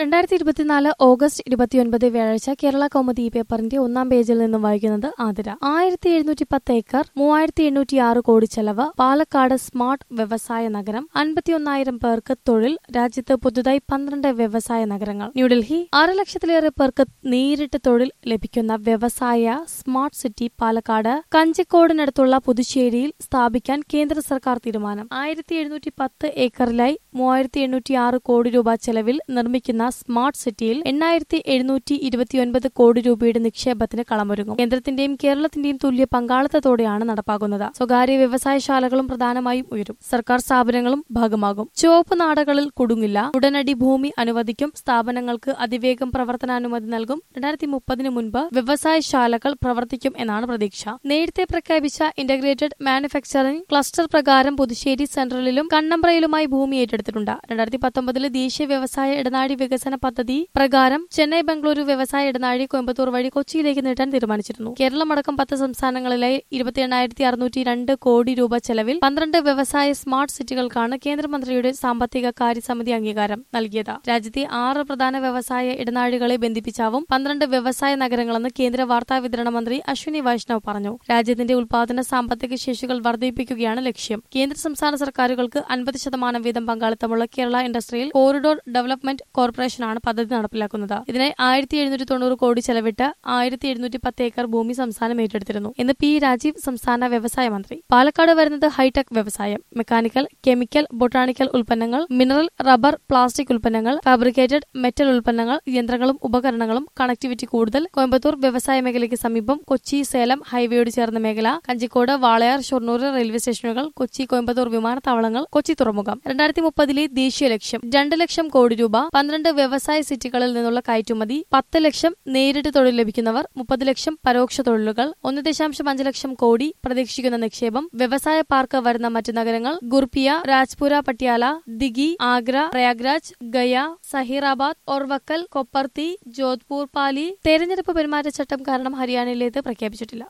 2024 August 29 വ്യാഴാഴ്ച കേരള കൗമുദി പേപ്പറിന്റെ ഒന്നാം പേജിൽ നിന്നും വായിക്കുന്നത് ആതിര. 1710 ഏക്കർ 3806 കോടി ചെലവ്, പാലക്കാട് സ്മാർട്ട് വ്യവസായ നഗരം, 51,000 പേർക്ക് തൊഴിൽ, രാജ്യത്ത് പുതുതായി 12 വ്യവസായ നഗരങ്ങൾ. ന്യൂഡൽഹി. 6 ലക്ഷത്തിലേറെ പേർക്ക് നേരിട്ട് തൊഴിൽ ലഭിക്കുന്ന വ്യവസായ സ്മാർട്ട് സിറ്റി പാലക്കാട് കഞ്ചിക്കോടിനടുത്തുള്ള പുതുശ്ശേരിയിൽ സ്ഥാപിക്കാൻ കേന്ദ്ര സർക്കാർ തീരുമാനം. 1710 ഏക്കറിലായി 3806 കോടി രൂപ ചെലവിൽ നിർമ്മിക്കുന്ന സ്മാർട്ട് സിറ്റിയിൽ 8,729 കോടി രൂപയുടെ നിക്ഷേപത്തിന് കളമൊരുങ്ങും. കേന്ദ്രത്തിന്റെയും കേരളത്തിന്റെയും തുല്യ പങ്കാളിത്തത്തോടെയാണ് നടപ്പാക്കുന്നത്. സ്വകാര്യ വ്യവസായശാലകളും പ്രധാനമായും ഉയരും. സർക്കാർ സ്ഥാപനങ്ങളും ഭാഗമാകും. ചുവപ്പ് നാടകളിൽ കുടുങ്ങില്ല. ഉടനടി ഭൂമി അനുവദിക്കും. സ്ഥാപനങ്ങൾക്ക് അതിവേഗം പ്രവർത്തനാനുമതി നൽകും. 2030 മുൻപ് വ്യവസായശാലകൾ പ്രവർത്തിക്കും എന്നാണ് പ്രതീക്ഷ. നേരത്തെ പ്രഖ്യാപിച്ച ഇന്റഗ്രേറ്റഡ് മാനുഫാക്ചറിംഗ് ക്ലസ്റ്റർ പ്രകാരം പുതുശ്ശേരി സെൻട്രലിലും കണ്ണമ്പ്രയിലുമായി ഭൂമി ഏറ്റെടുത്തിട്ടുണ്ട്. 2019 ദേശീയ വ്യവസായ ഇടനാഴി വികസന പദ്ധതി പ്രകാരം ചെന്നൈ ബംഗളൂരു വ്യവസായ ഇടനാഴി കോയമ്പത്തൂർ വഴി കൊച്ചിയിലേക്ക് നീട്ടാൻ തീരുമാനിച്ചിരുന്നു. കേരളമടക്കം 10 സംസ്ഥാനങ്ങളിലായി 28,602 കോടി രൂപ ചെലവിൽ 12 വ്യവസായ സ്മാർട്ട് സിറ്റികൾക്കാണ് കേന്ദ്രമന്ത്രിയുടെ സാമ്പത്തിക കാര്യസമിതി അംഗീകാരം നൽകിയത്. രാജ്യത്തെ 6 പ്രധാന വ്യവസായ ഇടനാഴികളെ ബന്ധിപ്പിച്ചാവും 12 വ്യവസായ നഗരങ്ങളെന്ന് കേന്ദ്ര വാർത്താവിതരണ മന്ത്രി അശ്വിനി വൈഷ്ണവ് പറഞ്ഞു. രാജ്യത്തിന്റെ ഉൽപാദന സാമ്പത്തിക ശേഷികൾ വർദ്ധിപ്പിക്കുകയാണ് ലക്ഷ്യം. കേന്ദ്ര സംസ്ഥാന സർക്കാരുകൾക്ക് 50% വീതം പങ്കാളിത്തമുള്ള കേരള ഇൻഡസ്ട്രിയൽ കോറിഡോർ ഡെവലപ്മെന്റ് കോർപ്പറേഷനാണ് പദ്ധതി നടപ്പിലാക്കുന്നത്. ഇതിനായി 1,790 കോടി ചെലവിട്ട് 1,710 ഏക്കർ ഭൂമി സംസ്ഥാനം ഏറ്റെടുത്തിരുന്നു എന്ന് പി രാജീവ്, സംസ്ഥാന വ്യവസായ മന്ത്രി. പാലക്കാട് വരുന്നത് ഹൈടെക് വ്യവസായം. മെക്കാനിക്കൽ, കെമിക്കൽ, ബൊട്ടാണിക്കൽ ഉൽപ്പന്നങ്ങൾ, മിനറൽ, റബ്ബർ, പ്ലാസ്റ്റിക് ഉൽപ്പന്നങ്ങൾ, ഫാബ്രിക്കേറ്റഡ് മെറ്റൽ ഉൽപ്പന്നങ്ങൾ, യന്ത്രങ്ങളും ഉപകരണങ്ങളും, കണക്ടിവിറ്റി കൂടുതൽ. കോയമ്പത്തൂർ വ്യവസായ മേഖലയ്ക്ക് സമീപം കൊച്ചി സേലം ഹൈവേയോട് ചേർന്ന മേഖല, കഞ്ചിക്കോട്, വാളയാർ, ഷൊർണൂർ റെയിൽവേ സ്റ്റേഷനുകൾ, കൊച്ചി കോയമ്പത്തൂർ വിമാനത്താവളങ്ങൾ, കൊച്ചി തുറമുഖം. 2030 ദേശീയ ലക്ഷ്യം 2 ലക്ഷം കോടി രൂപ, 12 വ്യവസായ സിറ്റികളിൽ നിന്നുള്ള കയറ്റുമതി, 10 ലക്ഷം നേരിട്ട് തൊഴിൽ ലഭിക്കുന്നവർ, 30 ലക്ഷം പരോക്ഷ തൊഴിലുകൾ, 1.5 ലക്ഷം കോടി പ്രതീക്ഷിക്കുന്ന നിക്ഷേപം. വ്യവസായ പാർക്ക് വരുന്ന മറ്റ് നഗരങ്ങൾ ഗുർപിയ, രാജ്പുര, പട്യാല, ദിഗി, ആഗ്ര, പ്രയാഗ്രാജ്, ഗയ, സഹീറാബാദ്, ഓർവക്കൽ, കൊപ്പർത്തി, ജോധ്പൂർ, പാലി. തെരഞ്ഞെടുപ്പ് പെരുമാറ്റച്ചട്ടം കാരണം ഹരിയാനയിലേത് പ്രഖ്യാപിച്ചിട്ടില്ല.